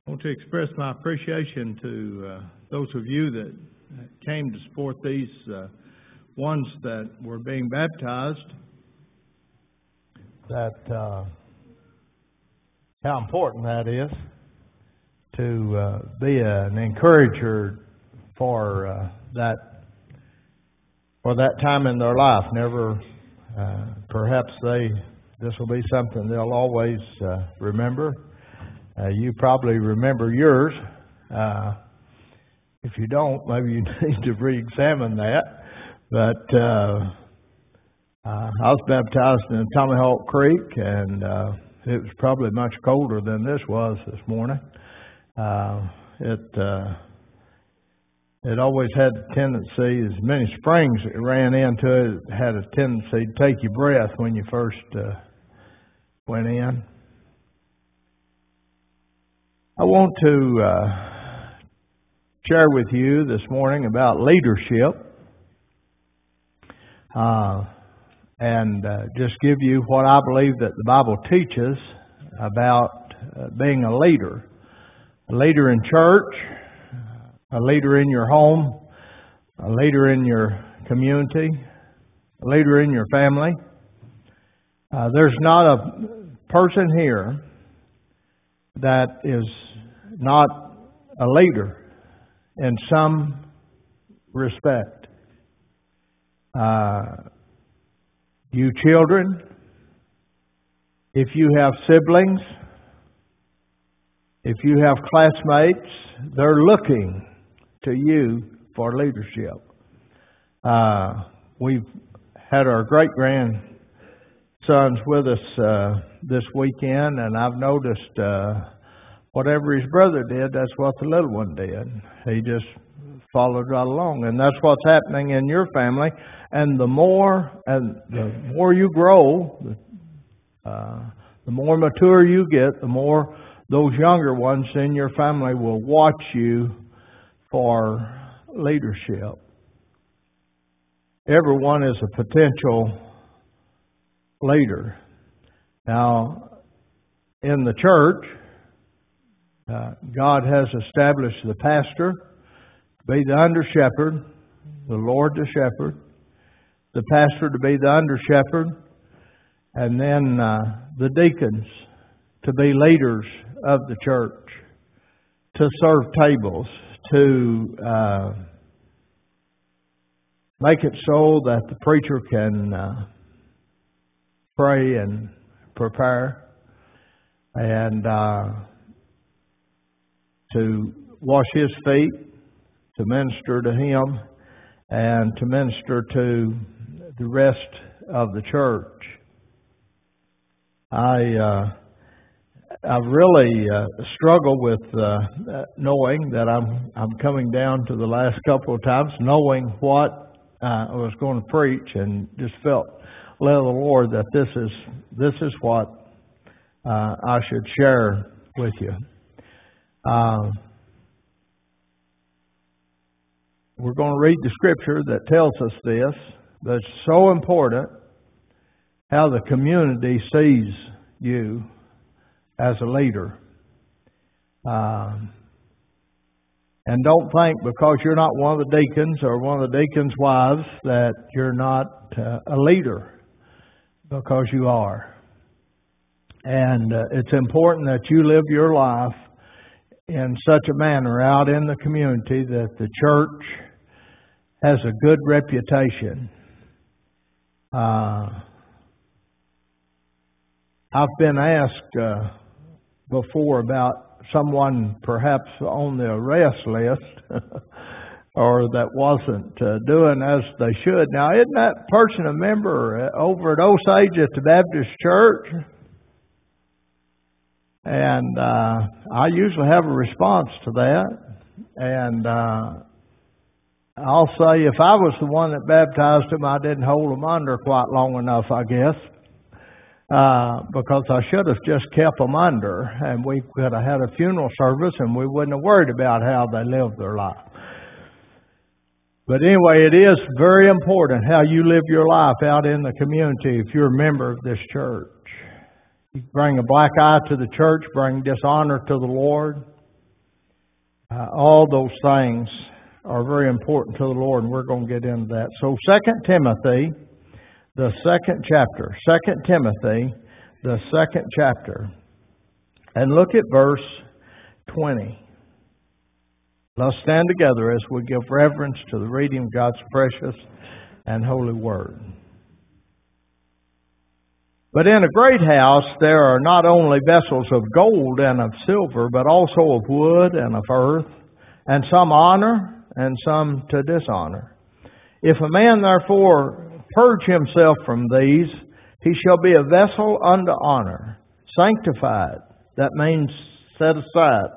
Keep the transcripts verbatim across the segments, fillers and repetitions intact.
I want to express my appreciation to uh, those of you that came to support these uh, ones that were being baptized. That uh, how important that is to uh, be an encourager for uh, that for that time in their life. Never, uh, perhaps they this will be something they'll always uh, remember. Uh, you probably remember yours. Uh, if you don't, maybe you need to re-examine that. But uh, uh, I was baptized in Tomahawk Creek, and uh, it was probably much colder than this was this morning. Uh, it uh, it always had a tendency, as many springs that ran into it, it had a tendency to take your breath when you first uh, went in. I want to uh, share with you this morning about leadership uh, and uh, just give you what I believe that the Bible teaches about uh, being a leader. A leader in church, a leader in your home, a leader in your community, a leader in your family. Uh, there's not a person here that is not a leader in some respect. Uh, you children, if you have siblings, if you have classmates, they're looking to you for leadership. Uh, we've had our great-grandsons with us uh, this weekend, and I've noticed uh, whatever his brother did, that's what the little one did. He just followed right along, and that's what's happening in your family. And the more and the more you grow, uh, the more mature you get, the more those younger ones in your family will watch you for leadership. Everyone is a potential leader. Now, in the church, uh, God has established the pastor to be the under shepherd, the Lord the shepherd, the pastor to be the under shepherd, and then uh, the deacons to be leaders of the church, to serve tables, to uh, make it so that the preacher can uh, pray and prepare, and uh, to wash his feet, to minister to him, and to minister to the rest of the church. I uh, I really uh, struggle with uh, knowing that I'm I'm coming down to the last couple of times, knowing what uh, I was going to preach, and just felt led of the Lord that this is this is what uh, I should share with you. Uh, we're going to read the scripture that tells us this, but it's so important how the community sees you as a leader. Uh, and don't think because you're not one of the deacons or one of the deacons' wives that you're not uh, a leader, because you are. And uh, it's important that you live your life in such a manner out in the community that the church has a good reputation. Uh, I've been asked uh, before about someone perhaps on the arrest list or that wasn't uh, doing as they should. Now, isn't that person a member over at Osage at the Baptist Church? And uh, I usually have a response to that. And uh, I'll say if I was the one that baptized him, I didn't hold him under quite long enough, I guess. Uh, because I should have just kept them under, and we could have had a funeral service and we wouldn't have worried about how they lived their life. But anyway, it is very important how you live your life out in the community if you're a member of this church. You bring a black eye to the church, bring dishonor to the Lord. Uh, all those things are very important to the Lord, and we're going to get into that. So Second Timothy, the second chapter. Second Timothy, the second chapter. And look at verse twenty. Let's stand together as we give reverence to the reading of God's precious and holy word. But in a great house there are not only vessels of gold and of silver, but also of wood and of earth, and some honor and some to dishonor. If a man therefore purge himself from these, he shall be a vessel unto honor, sanctified, that means set aside,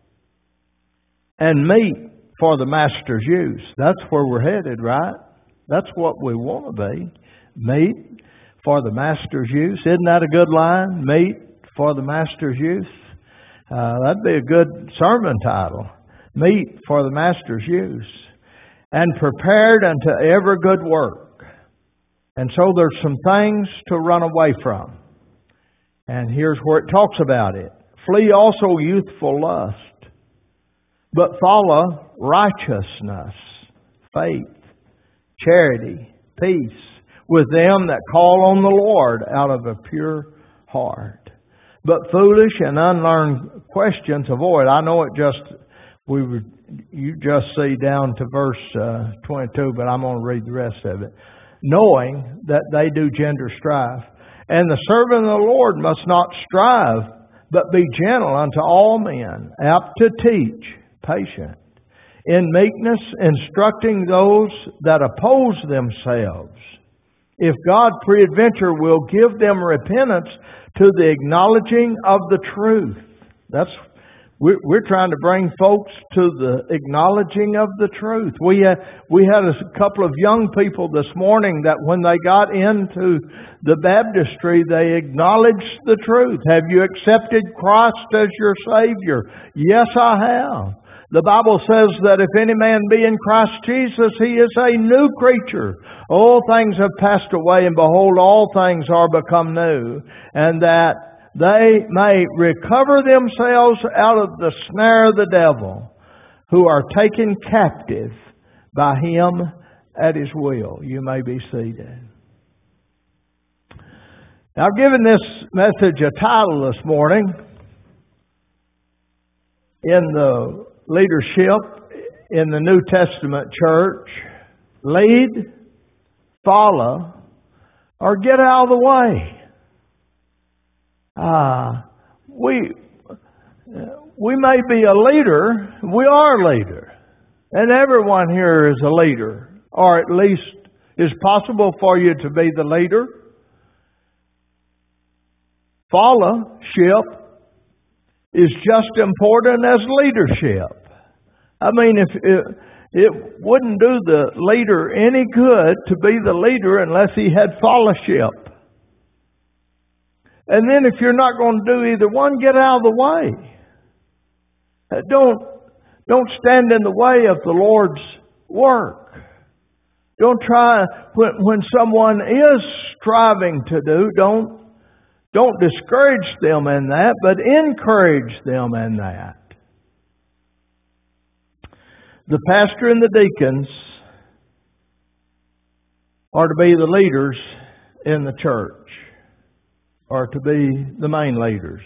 and meet for the master's use. That's where we're headed, right? That's what we want to be. Meet for the master's use. Isn't that a good line? Meet for the master's use. Uh, that'd be a good sermon title. Meet for the master's use. And prepared unto every good work. And so there's some things to run away from. And here's where it talks about it. Flee also youthful lust, but follow righteousness, faith, charity, peace, with them that call on the Lord out of a pure heart. But foolish and unlearned questions avoid. I know it just, we would, you just see down to verse uh, twenty-two, but I'm going to read the rest of it. Knowing that they do gender strife. And the servant of the Lord must not strive, but be gentle unto all men, apt to teach, patient, in meekness instructing those that oppose themselves, if God peradventure will give them repentance to the acknowledging of the truth. That's we're, we're trying to bring folks to the acknowledging of the truth. We had, we had a couple of young people this morning that when they got into the baptistry, they acknowledged the truth. Have you accepted Christ as your Savior? Yes, I have. The Bible says that if any man be in Christ Jesus, he is a new creature. All things have passed away, and behold, all things are become new. And that they may recover themselves out of the snare of the devil, who are taken captive by him at his will. You may be seated. Now, I've given this message a title this morning. In the leadership in the New Testament church, lead, follow, or get out of the way. Uh, we we may be a leader. We are a leader. And everyone here is a leader. Or at least is possible for you to be the leader. Followship is just important as leadership. I mean, if it, it wouldn't do the leader any good to be the leader unless he had fellowship. And then if you're not going to do either one, get out of the way. Don't, don't stand in the way of the Lord's work. Don't try, when, when someone is striving to do, don't Don't discourage them in that, but encourage them in that. The pastor and the deacons are to be the leaders in the church, or to be the main leaders.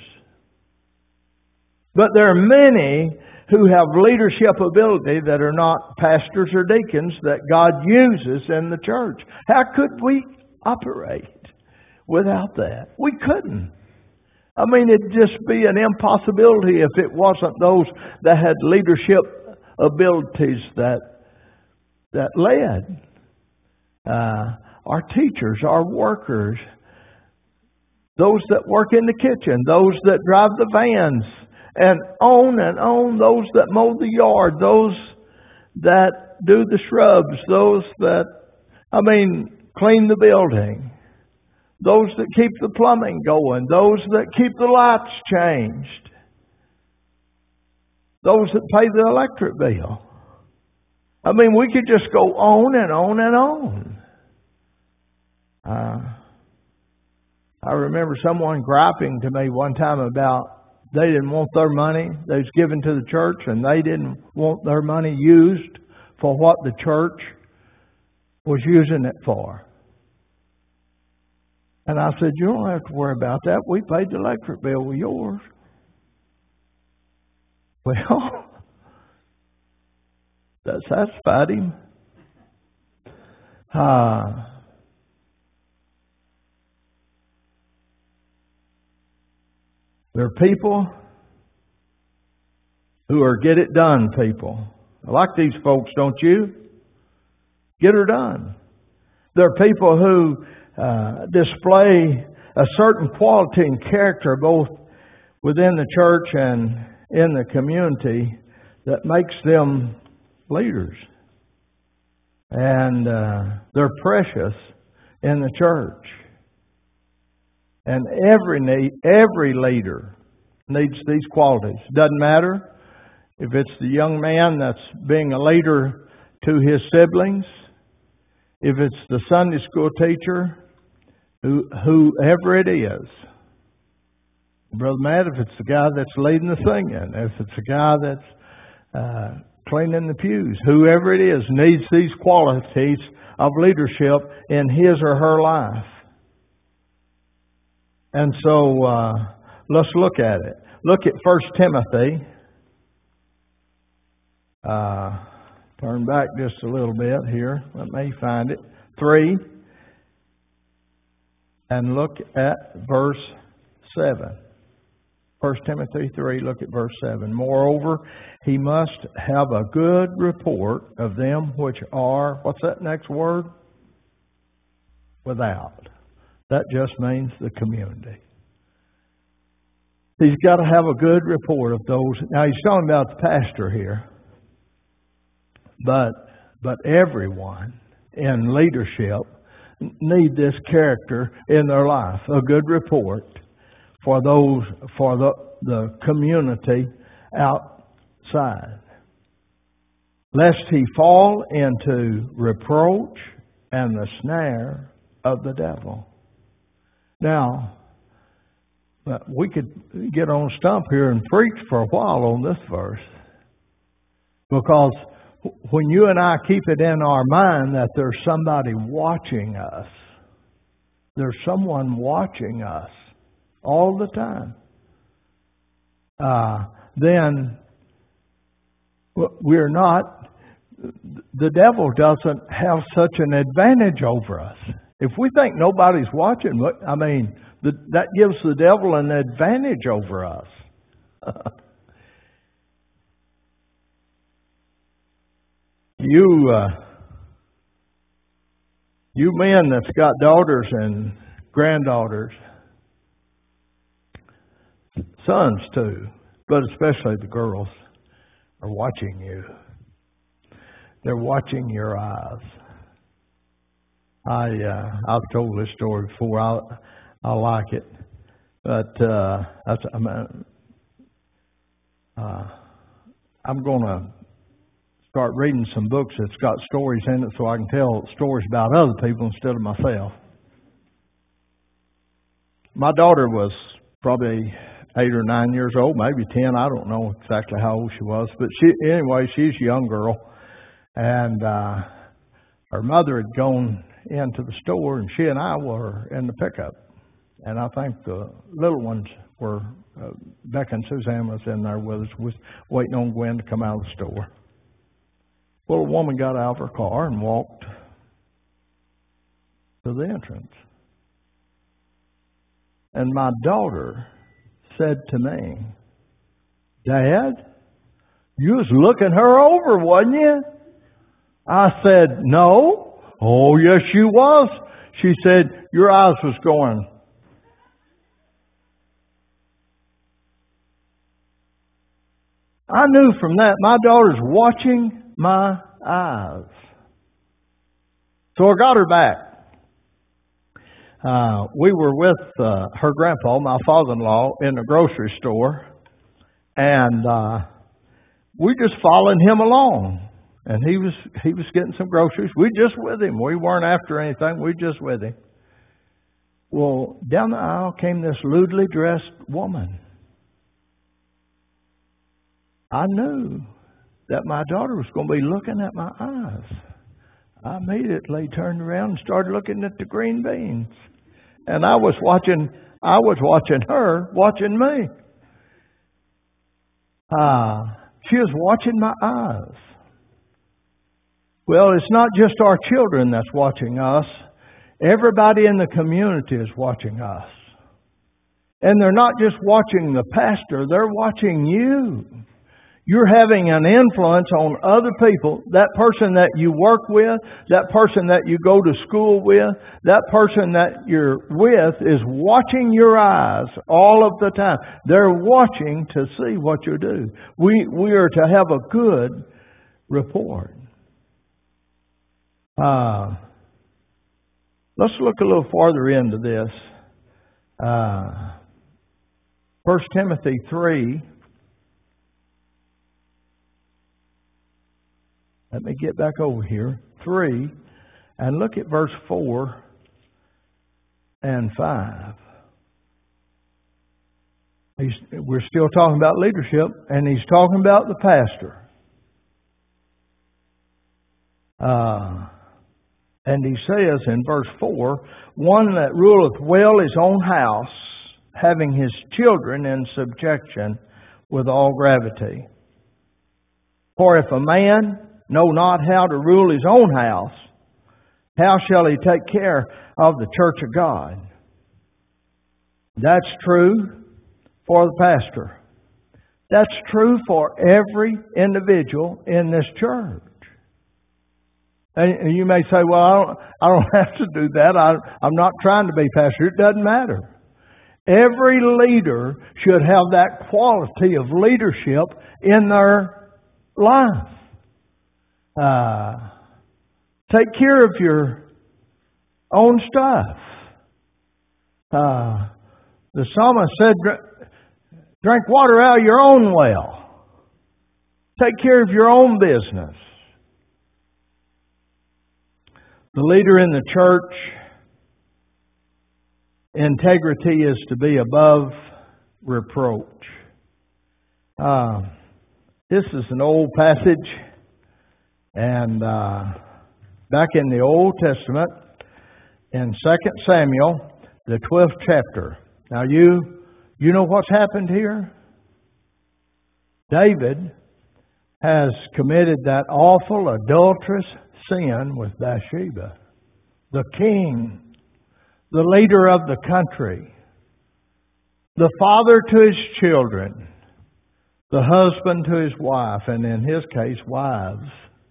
But there are many who have leadership ability that are not pastors or deacons that God uses in the church. How could we operate without that? We couldn't. I mean, it'd just be an impossibility if it wasn't those that had leadership abilities that that led. Uh, our teachers, our workers, those that work in the kitchen, those that drive the vans, and on and on, those that mow the yard, those that do the shrubs, those that, I mean, clean the building. Those that keep the plumbing going. Those that keep the lights changed. Those that pay the electric bill. I mean, we could just go on and on and on. Uh, I remember someone griping to me one time about they didn't want their money they was given to the church, and they didn't want their money used for what the church was using it for. And I said, you don't have to worry about that. We paid the electric bill with yours. Well, that satisfied him. Uh, there are people who are get it done people. I like these folks, don't you? Get her done. There are people who uh, display a certain quality and character both within the church and in the community that makes them leaders. And uh, they're precious in the church. And every need, every leader needs these qualities. Doesn't matter if it's the young man that's being a leader to his siblings, if it's the Sunday school teacher, who, whoever it is. Brother Matt, if it's the guy that's leading the singing, if it's the guy that's uh, cleaning the pews, whoever it is needs these qualities of leadership in his or her life. And so uh, let's look at it. Look at First Timothy. Uh, turn back just a little bit here. Let me find it. Three. And look at verse seven. First Timothy three, look at verse seven. Moreover, he must have a good report of them which are, what's that next word? Without. That just means the community. He's got to have a good report of those. Now he's talking about the pastor here. But but everyone in leadership need this character in their life. A good report for those for the, the community outside. Lest he fall into reproach and the snare of the devil. Now, we could get on a stump here and preach for a while on this verse. Because when you and I keep it in our mind that there's somebody watching us, there's someone watching us all the time, uh, then we're not, the devil doesn't have such an advantage over us. If we think nobody's watching, I mean, the, that gives the devil an advantage over us. you, uh, you men that's got daughters and granddaughters, sons too, but especially the girls, are watching you. They're watching your eyes. I uh, I've told this story before. I I like it, but uh, that's, I'm uh, I'm going to start reading some books that's got stories in it, so I can tell stories about other people instead of myself. My daughter was probably eight or nine years old, maybe ten. I don't know exactly how old she was, but she anyway, she's a young girl, and uh, her mother had gone into the store, and she and I were in the pickup. And I think the little ones were, uh, Becca and Suzanne was in there with us, was waiting on Gwen to come out of the store. Well, a woman got out of her car and walked to the entrance. And my daughter said to me, "Dad, you was looking her over, wasn't you?" I said, "No." "Oh, yes, you was." She said, "Your eyes was going." I knew from that my daughter's watching my eyes. So I got her back. Uh, we were with uh, her grandpa, my father-in-law, in the grocery store. And uh, we just following him along. And he was he was getting some groceries. We just with him. We weren't after anything. We just with him. Well, down the aisle came this lewdly dressed woman. I knew that my daughter was going to be looking at my eyes. I immediately turned around and started looking at the green beans. And I was watching, I was watching her, watching me. Uh, she was watching my eyes. Well, it's not just our children that's watching us. Everybody in the community is watching us. And they're not just watching the pastor, they're watching you. You're having an influence on other people. That person that you work with, that person that you go to school with, that person that you're with is watching your eyes all of the time. They're watching to see what you do. We, we are to have a good report. Uh, let's look a little farther into this. Uh, First Timothy three. Let me get back over here. three. And look at verse four and five. He's, we're still talking about leadership, and he's talking about the pastor. Uh, and he says in verse four, one that ruleth well his own house, having his children in subjection with all gravity. For if a man know not how to rule his own house, how shall he take care of the church of God? That's true for the pastor. That's true for every individual in this church. And you may say, well, I don't, I don't have to do that. I, I'm not trying to be pastor. It doesn't matter. Every leader should have that quality of leadership in their life. Uh, take care of your own stuff. Uh, the psalmist said, drink water out of your own well. Take care of your own business. The leader in the church, integrity is to be above reproach. Uh, this is an old passage. And uh, back in the Old Testament, in Second Samuel, the twelfth chapter. Now you, you know what's happened here? David has committed that awful adulterous sin with Bathsheba. The king, the leader of the country, the father to his children, the husband to his wife, and in his case, wives.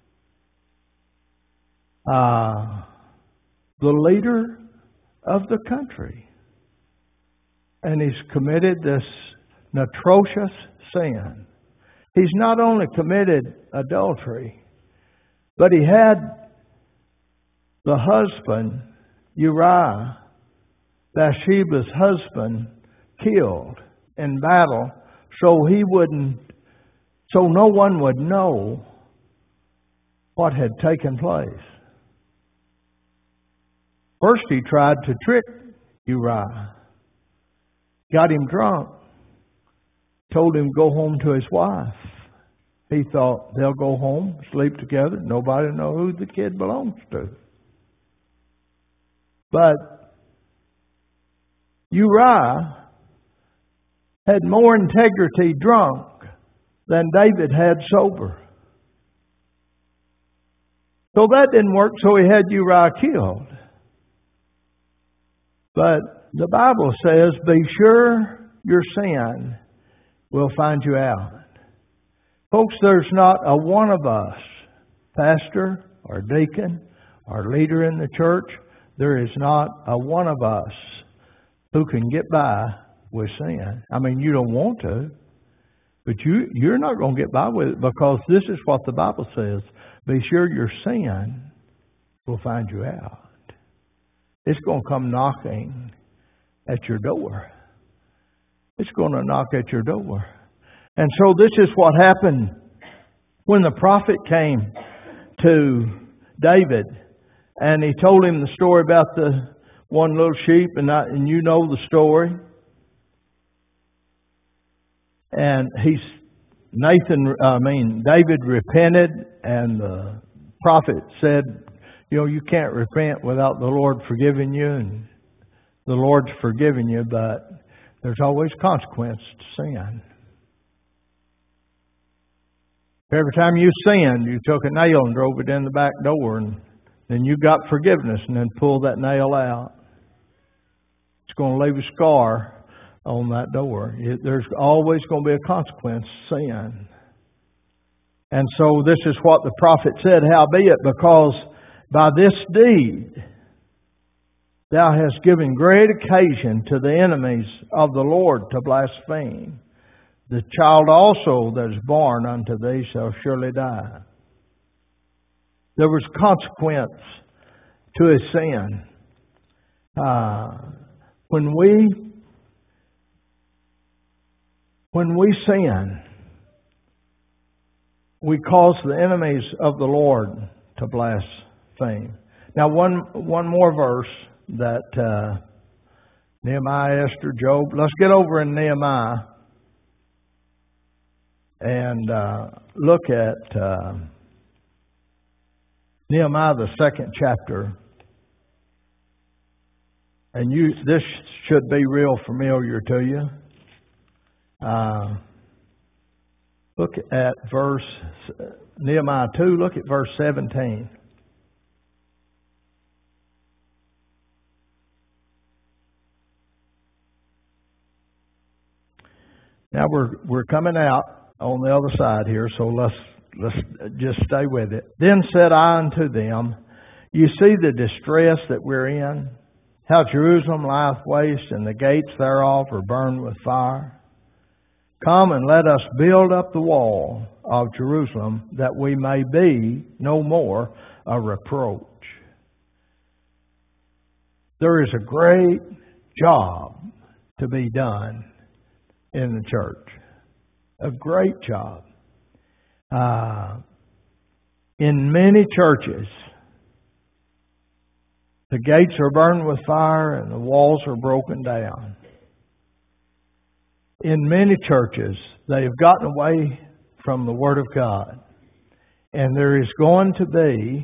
Uh, the leader of the country. And he's committed this atrocious sin. He's not only committed adultery, but he had the husband, Uriah, Bathsheba's husband, killed in battle so he wouldn't, so no one would know what had taken place. First, he tried to trick Uriah. Got him drunk. Told him to go home to his wife. He thought they'll go home, sleep together. Nobody will know who the kid belongs to. But Uriah had more integrity drunk than David had sober. So that didn't work, so he had Uriah killed. But the Bible says, be sure your sin will find you out. Folks, there's not a one of us, pastor or deacon or leader in the church, there is not a one of us who can get by with sin. I mean, you don't want to, but you, you're not going to get by with it because this is what the Bible says. Be sure your sin will find you out. It's going to come knocking at your door. It's going to knock at your door. And so this is what happened when the prophet came to David and he told him the story about the one little sheep, and, I, and you know the story. And he Nathan, I mean, David repented, and the prophet said, you know, you can't repent without the Lord forgiving you, and the Lord's forgiven you, but there's always consequence to sin. Every time you sinned, you took a nail and drove it in the back door, and then you got forgiveness and then pulled that nail out. It's going to leave a scar on that door. There's always going to be a consequence to sin. And so this is what the prophet said, howbeit, because by this deed thou hast given great occasion to the enemies of the Lord to blaspheme. The child also that is born unto thee shall surely die. There was consequence to his sin. Uh, when we when we sin, we cause the enemies of the Lord to blaspheme. Now, one one more verse that uh, Nehemiah, Esther, Job. Let's get over in Nehemiah and uh, look at uh, Nehemiah, the second chapter. And you, this should be real familiar to you. Uh, look at verse Nehemiah two. Look at verse seventeen. Now we're we're coming out on the other side here, so let's let's just stay with it. Then said I unto them, you see the distress that we're in, how Jerusalem lieth waste, and the gates thereof are burned with fire. Come and let us build up the wall of Jerusalem, that we may be no more a reproach. There is a great job to be done in the church. A great job. Uh, in many churches, the gates are burned with fire and the walls are broken down. In many churches, they have gotten away from the Word of God. And there is going to be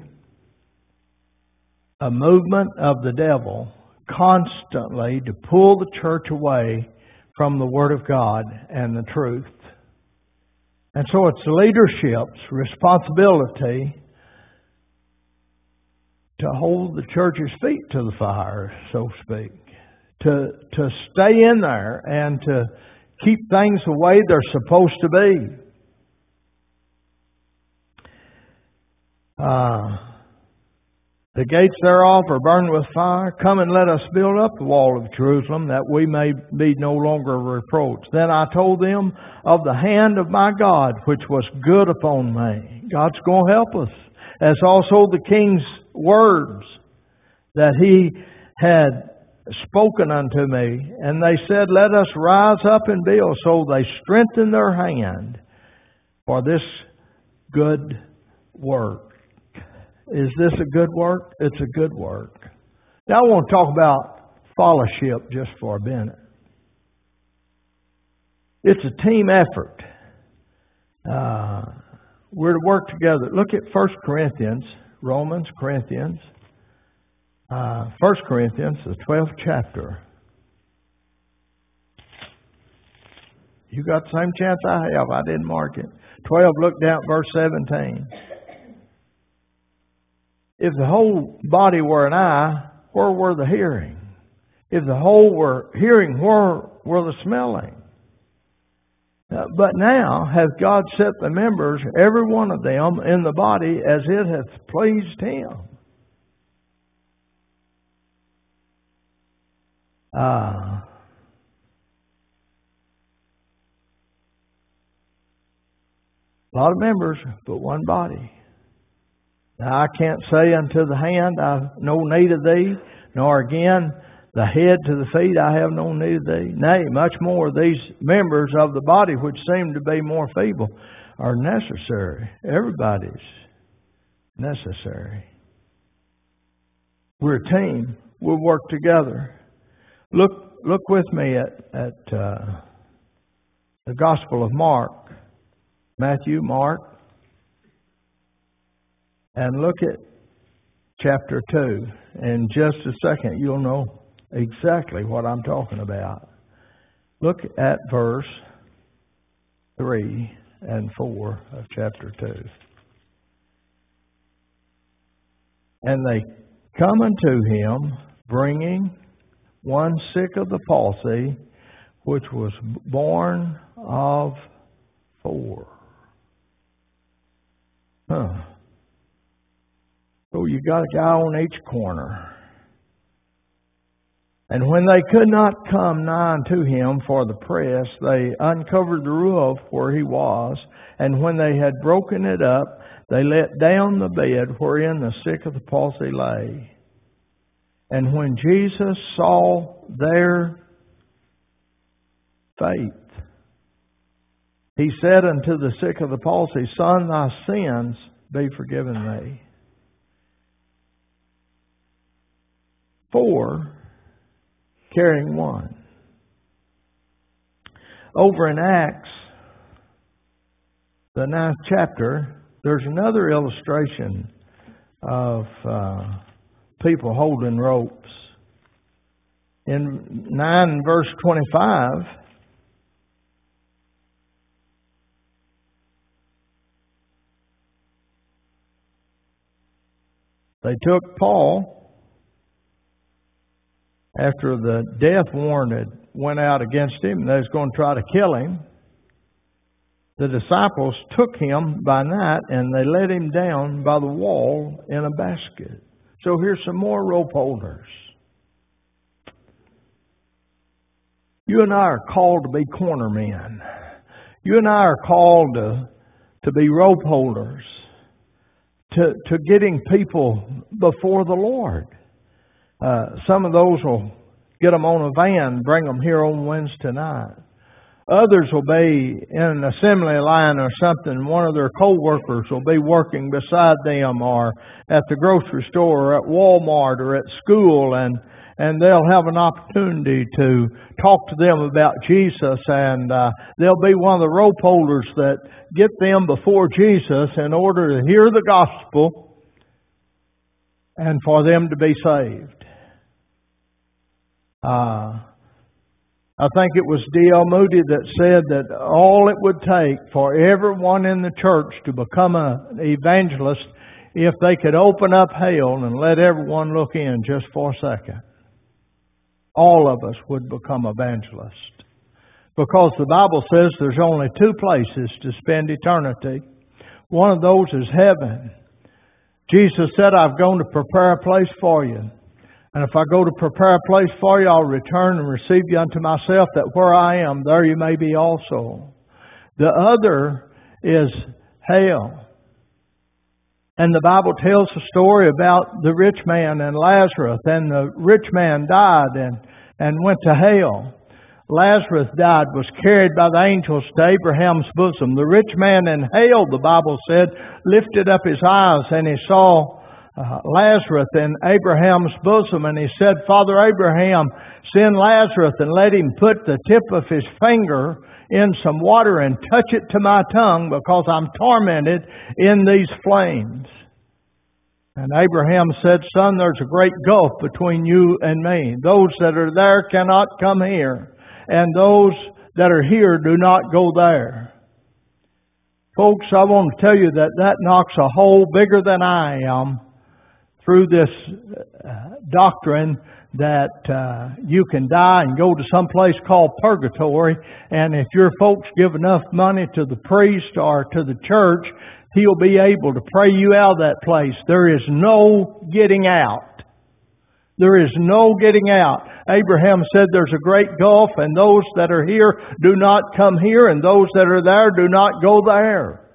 a movement of the devil constantly to pull the church away from the Word of God and the truth. And so it's leadership's responsibility to hold the church's feet to the fire, so to speak. To, to stay in there and to keep things the way they're supposed to be. Uh, the gates thereof are burned with fire. Come and let us build up the wall of Jerusalem, that we may be no longer a reproach. Then I told them of the hand of my God, which was good upon me. God's going to help us. As also the king's words that he had spoken unto me. And they said, let us rise up and build. So they strengthened their hand for this good work. Is this a good work? It's a good work. Now I want to talk about fellowship just for a minute. It's a team effort. Uh, we're to work together. Look at First Corinthians, Romans, Corinthians. Uh, First Corinthians, the twelfth chapter. You got the same chance I have. I didn't mark it. twelve, look down at verse seventeen. If the whole body were an eye, where were the hearing? If the whole were hearing, where were the smelling? Uh, but now hath God set the members, every one of them, in the body as it hath pleased Him. Uh, a lot of members, but one body. Now I can't say unto the hand, I have no need of thee, nor again the head to the feet, I have no need of thee. Nay, much more, these members of the body which seem to be more feeble are necessary. Everybody's necessary. We're a team. We'll work together. Look, look with me at, at uh, the Gospel of Mark. Matthew, Mark, and look at chapter two. In just a second, you'll know exactly what I'm talking about. Look at verse three and four of chapter two. And they come unto him, bringing one sick of the palsy, which was born of four. Huh. So you got a guy on each corner. And when they could not come nigh unto him for the press, they uncovered the roof where he was, and when they had broken it up, they let down the bed wherein the sick of the palsy lay. And when Jesus saw their faith, he said unto the sick of the palsy, Son, thy sins be forgiven thee. Four, carrying one. Over in Acts, the ninth chapter, there's another illustration of uh, people holding ropes. In nine verse twenty-five, they took Paul after the death warrant had went out against him, and they was going to try to kill him. The disciples took him by night and they let him down by the wall in a basket. So here's some more rope holders. You and I are called to be corner men. You and I are called to, to be rope holders, to, to getting people before the Lord. Uh, some of those will get them on a van, bring them here on Wednesday night. Others will be in an assembly line or something. One of their co-workers will be working beside them, or at the grocery store, or at Walmart, or at school, and and they'll have an opportunity to talk to them about Jesus, and uh, they'll be one of the rope holders that get them before Jesus in order to hear the gospel and for them to be saved. Uh, I think it was D L Moody that said that all it would take for everyone in the church to become an evangelist if they could open up hell and let everyone look in just for a second. All of us would become evangelists. Because the Bible says there's only two places to spend eternity. One of those is heaven. Jesus said, I've gone to prepare a place for you. And if I go to prepare a place for you, I'll return and receive you unto myself, that where I am, there you may be also. The other is hell. And the Bible tells a story about the rich man and Lazarus. And the rich man died and, and went to hell. Lazarus died, was carried by the angels to Abraham's bosom. The rich man in hell, the Bible said, lifted up his eyes and he saw Uh, Lazarus in Abraham's bosom, and he said, Father Abraham, send Lazarus and let him put the tip of his finger in some water and touch it to my tongue, because I'm tormented in these flames. And Abraham said, Son, there's a great gulf between you and me. Those that are there cannot come here, and those that are here do not go there. Folks, I want to tell you that that knocks a hole bigger than I am through this uh, doctrine that uh, you can die and go to some place called purgatory, and if your folks give enough money to the priest or to the church, he'll be able to pray you out of that place. There is no getting out. There is no getting out. Abraham said there's a great gulf, and those that are here do not come here, and those that are there do not go there.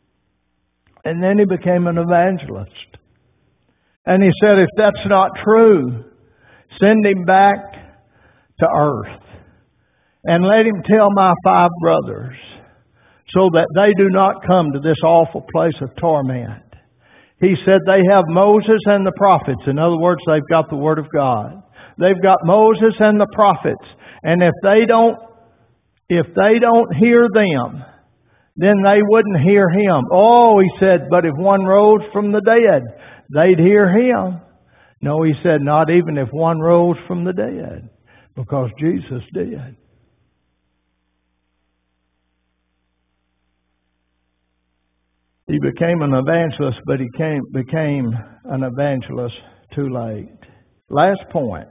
And then he became an evangelist. And he said, if that's not true, send him back to earth and let him tell my five brothers, so that they do not come to this awful place of torment. He said they have Moses and the prophets. In other words, they've got the Word of God. They've got Moses and the prophets. And if they don't, if they don't hear them, then they wouldn't hear him. Oh, he said, but if one rose from the dead, they'd hear him. No, he said, not even if one rose from the dead, because Jesus did. He became an evangelist, but he came, became an evangelist too late. Last point.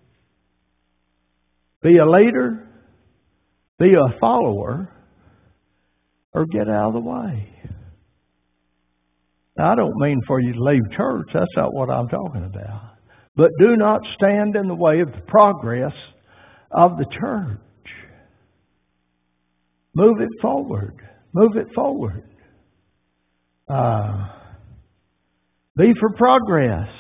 Be a leader, be a follower, or get out of the way. Now, I don't mean for you to leave church. That's not what I'm talking about. But do not stand in the way of the progress of the church. Move it forward. Move it forward. Uh, be for progress.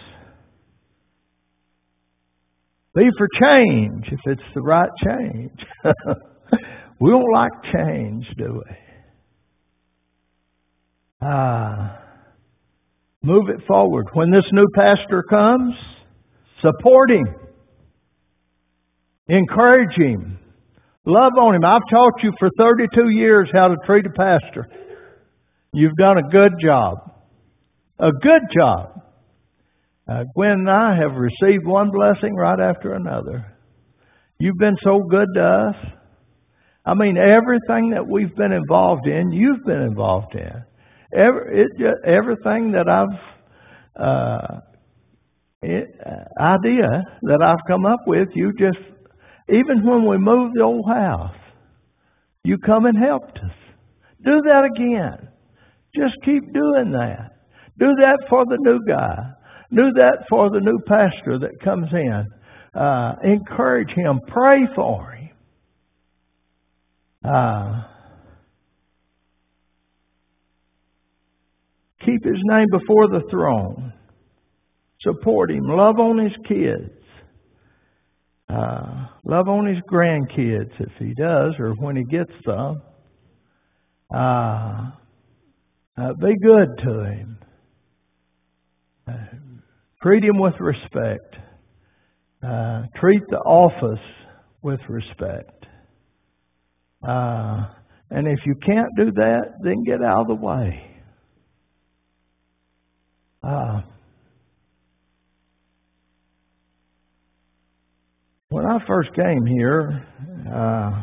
Be for change, if it's the right change. We don't like change, do we? Uh, move it forward. When this new pastor comes, support him. Encourage him. Love on him. I've taught you for thirty-two years how to treat a pastor. You've done a good job. A good job. Uh, Gwen and I have received one blessing right after another. You've been so good to us. I mean, everything that we've been involved in, you've been involved in. Every, it, everything that I've, uh, it, uh, idea that I've come up with, you just, even when we moved the old house, you come and helped us. Do that again. Just keep doing that. Do that for the new guy. Do that for the new pastor that comes in. Uh, encourage him. Pray for him. Uh, keep his name before the throne. Support him. Love on his kids. Uh, love on his grandkids if he does, or when he gets some. Uh, uh, be good to him. Uh, treat him with respect. Uh, treat the office with respect. Uh, and if you can't do that, then get out of the way. Uh, when I first came here, uh,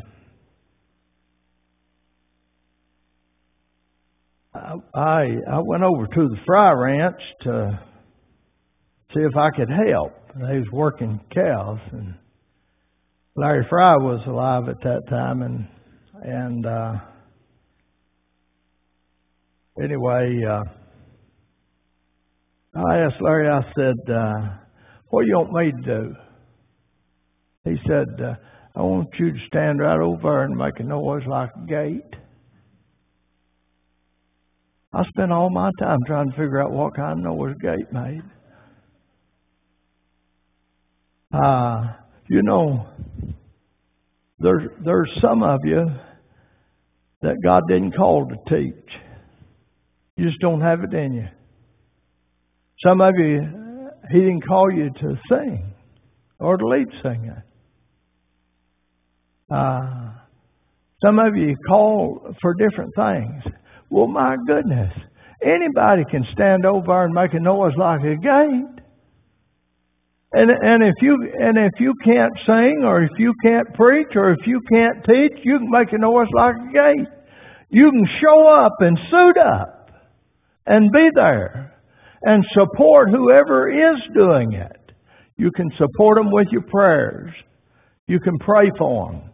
I I went over to the Fry Ranch to see if I could help. They was working cows, and Larry Fry was alive at that time, and and uh, anyway, uh, I asked Larry. I said, uh, "What do you want me to do?" He said, uh, "I want you to stand right over there and make a noise like a gate." I spent all my time trying to figure out what kind of noise a gate made. Uh, you know, there's, there's some of you that God didn't call to teach. You just don't have it in you. Some of you, He didn't call you to sing or to lead singing. Uh, some of you call for different things. Well, my goodness, anybody can stand over and make a noise like a gate. And and if you and if you can't sing, or if you can't preach, or if you can't teach, you can make a noise like a gate. You can show up and suit up and be there and support whoever is doing it. You can support them with your prayers. You can pray for them.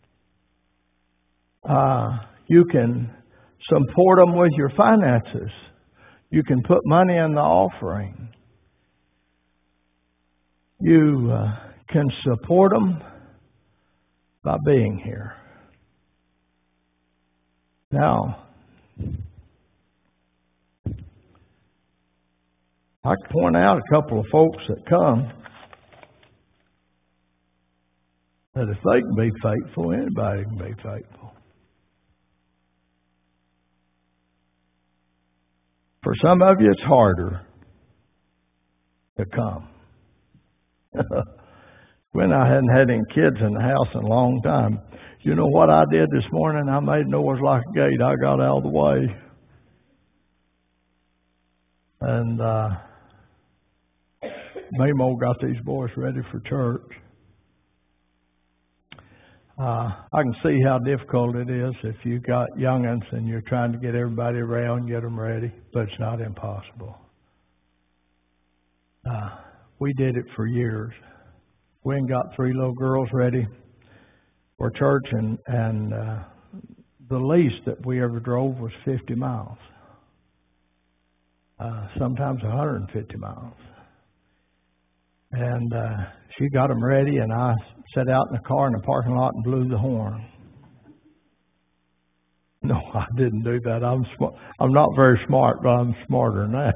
Uh, you can support them with your finances. You can put money in the offering. You uh, can support them by being here. Now, I can point out a couple of folks that come that if they can be faithful, anybody can be faithful. For some of you, it's harder to come. When I hadn't had any kids in the house in a long time, You know what I did this morning? I made noise like a gate. I got out of the way. And uh, Mamo got these boys ready for church. Uh, I can see how difficult it is if you've got young'uns and you're trying to get everybody around, get them ready, but it's not impossible. Uh, we did it for years. We ain't got three little girls ready for church, and, and uh, the least that we ever drove was fifty miles. Uh, sometimes one hundred fifty miles. And uh, she got them ready, and I sat out in the car in the parking lot and blew the horn. No, I didn't do that. I'm sm- I'm not very smart, but I'm smarter than that.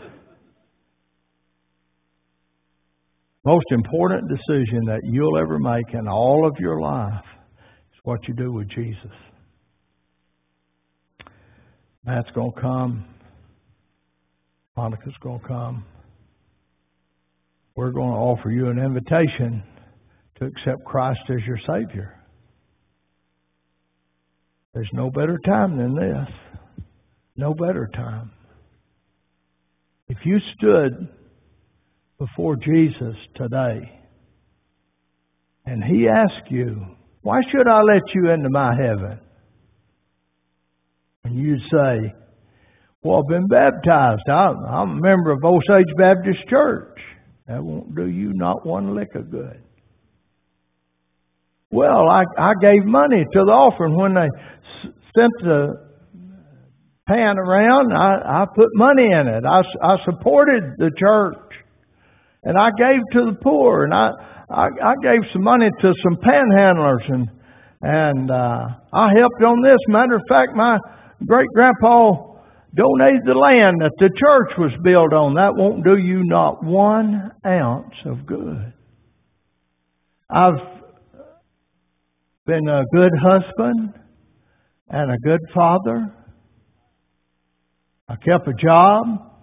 Most important decision that you'll ever make in all of your life is what you do with Jesus. Matt's going to come. Monica's going to come. We're going to offer you an invitation to accept Christ as your Savior. There's no better time than this. No better time. If you stood before Jesus today and He asked you, why should I let you into my heaven? And you'd say, well, I've been baptized. I'm, I'm a member of Osage Baptist Church. That won't do you not one lick of good. Well, I, I gave money to the offering when they s- sent the pan around. I, I put money in it. I, I supported the church. And I gave to the poor. And I, I, I gave some money to some panhandlers. And, and uh, I helped on this. Matter of fact, my great-grandpa donated the land that the church was built on. That won't do you not one ounce of good. I've been a good husband and a good father. I kept a job.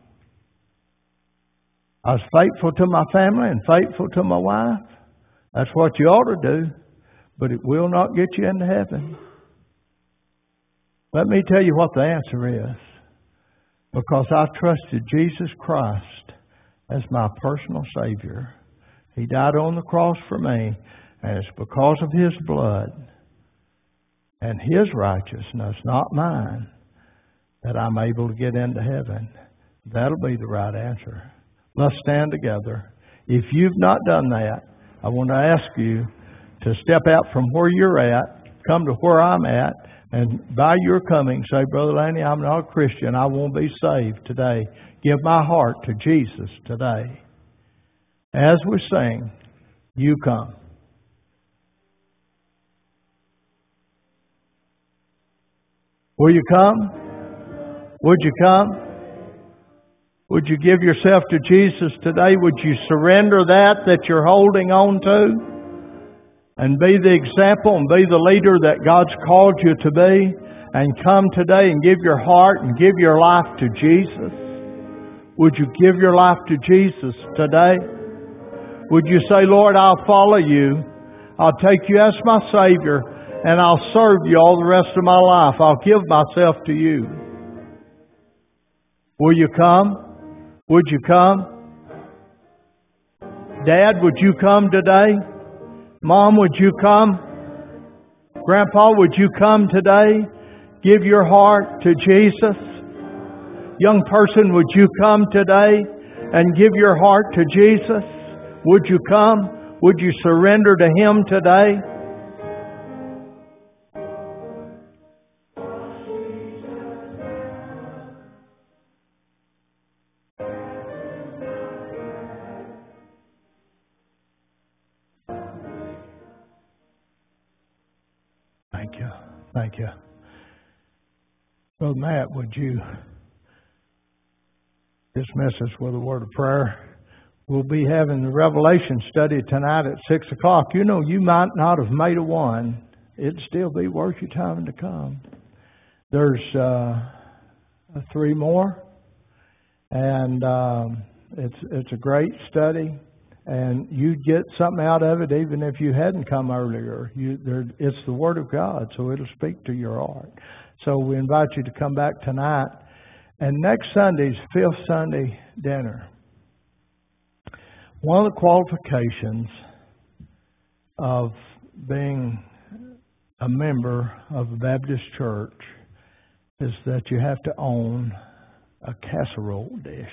I was faithful to my family and faithful to my wife. That's what you ought to do, but it will not get you into heaven. Let me tell you what the answer is. Because I trusted Jesus Christ as my personal Savior. He died on the cross for me, and it's because of His blood and His righteousness, not mine, that I'm able to get into heaven. That'll be the right answer. Let's stand together. If you've not done that, I want to ask you to step out from where you're at, come to where I'm at, and by your coming, say, Brother Lanny, I'm not a Christian. I won't be saved today. Give my heart to Jesus today. As we sing, you come. Will you come? Would you come? Would you give yourself to Jesus today? Would you surrender that that you're holding on to? And be the example and be the leader that God's called you to be. And come today and give your heart and give your life to Jesus. Would you give your life to Jesus today? Would you say, Lord, I'll follow you. I'll take you as my Savior. And I'll serve you all the rest of my life. I'll give myself to you. Will you come? Would you come? Dad, would you come today? Mom, would you come? Grandpa, would you come today? Give your heart to Jesus. Young person, would you come today and give your heart to Jesus? Would you come? Would you surrender to Him today? Thank you. Thank you. Brother Matt, would you dismiss us with a word of prayer? We'll be having the Revelation study tonight at six o'clock. You know, you might not have made a one. It'd still be worth your time to come. There's uh, three more. And um, it's it's a great study. and you'd get something out of it even if you hadn't come earlier. You, there, it's the Word of God, so it'll speak to your heart. So we invite you to come back tonight. And next Sunday's Fifth Sunday dinner. One of the qualifications of being a member of a Baptist church is that you have to own a casserole dish.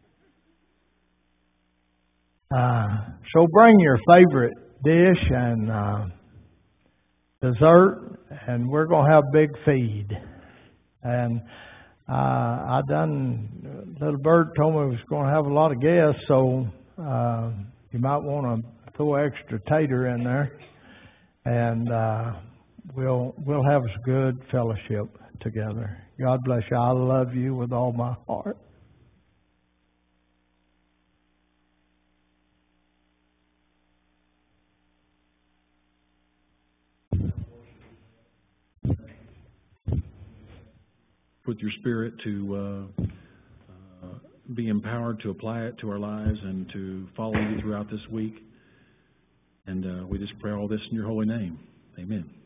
Uh, so bring your favorite dish and uh, dessert, and we're going to have a big feed. And uh, I done, little bird told me we was going to have a lot of guests, so uh, you might want to throw extra tater in there, and uh, we'll we'll have a good fellowship together. God bless you. I love you with all my heart. With your spirit to uh, uh, be empowered to apply it to our lives and to follow you throughout this week. And uh, we just pray all this in your holy name. Amen.